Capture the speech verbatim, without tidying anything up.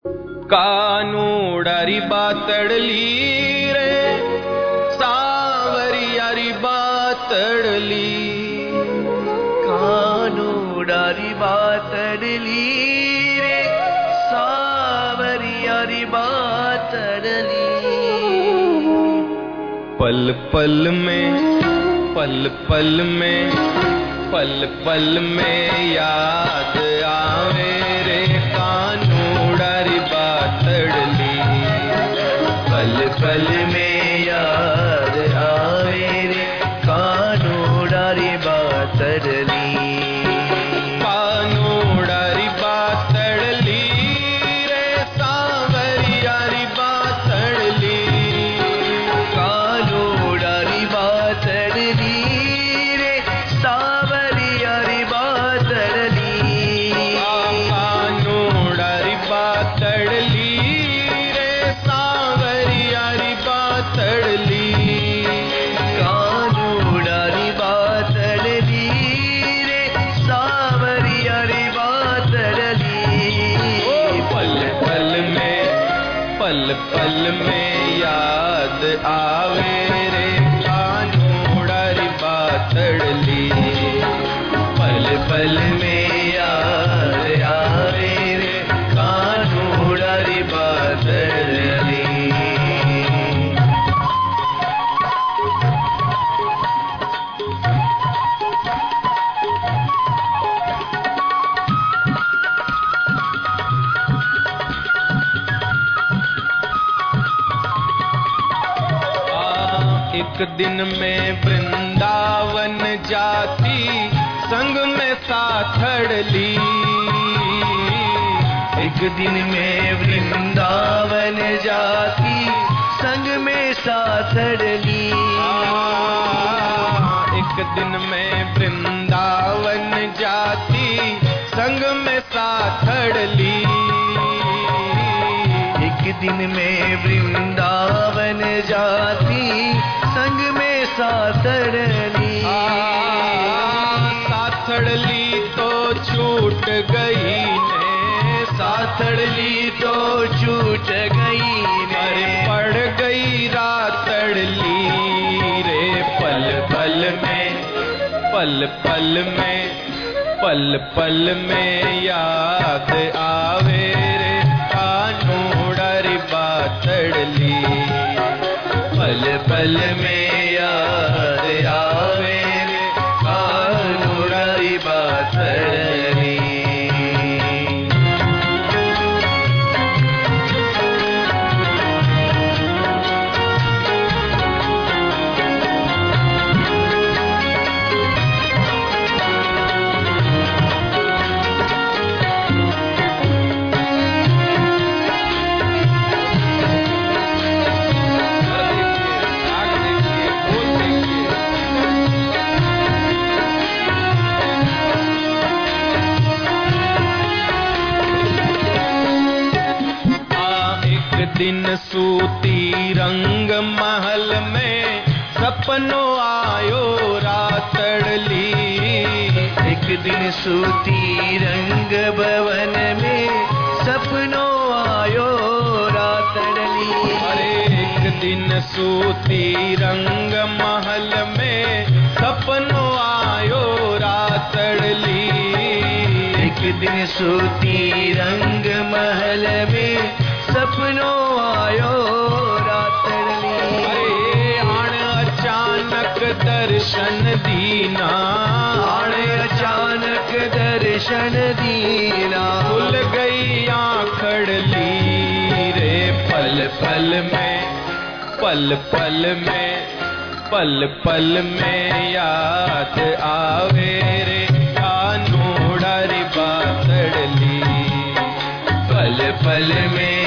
कानूडारी बातड़ली रे सावरियारी बातड़ली, कानूडारी बातड़ली रे सावरियारी बातड़ली। पल पल में पल पल में पल पल में याद आवे रे कानूडारी बातड़ली। पल पल में याद आवे रे कानूडारी बातड़ली। कानूडारी बातड़ली रे सावरियारी बातड़ली। कानूडारी बातड़ली रे सावरियारी बातड़ली। कानूडारी बातड़ली रे सावरियारी बातड़ली। कानूडारी बातड़ली रे सावरियारी बातड़ली। पल पल में पल पल में याद आवे रे कानूडारी बातड़ली। पल पल में याद आवे रे कानूडारी बातड़ली। एक दिन में वृंदावन जाती संग में साथड़ली। एक दिन में वृंदावन जाती संग में साथड़ली। एक दिन में वृंदावन जाती संग में साथड़ली। एक दिन में वृंदावन जाती संग में साथड़ली। साथड़ली तो छूट गई ने, साथड़ली तो छूट गई ने, अरे पड़ गई रातड़ली रे। पल पल में पल पल में पल पल में याद आवे रे कानूडारी बातड़ली। पल पल में याद आवे रे कानूडारी बातड़ली। दिन सूती रंग महल में सपनों आयो रातड़ली। एक दिन सूती रंग भवन में सपनों आयो रातड़ली। अरे एक दिन सूती रंग महल में सपनों आयो रातड़ली। एक दिन सूती रंग महल में सपनों आयो रातड़ली। अरे आण अचानक दर्शन दीना, आण अचानक दर्शन दीना, खुल गई आँखड़ली रे। पल पल में पल पल में पल पल में याद आवे रे कानूडारी बातड़ली। पल पल में